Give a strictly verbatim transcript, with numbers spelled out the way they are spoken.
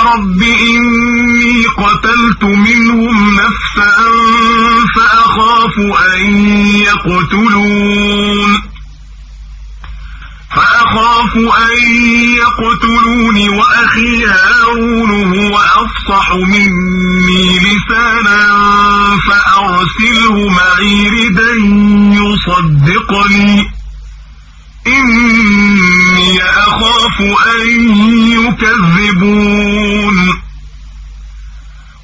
رب إني قتلت منهم نفسا فأخاف أن يقتلون فأخاف أن يقتلون وأخي هارون هو أفصح مني لسانا فأرسله معي ردا يصدقني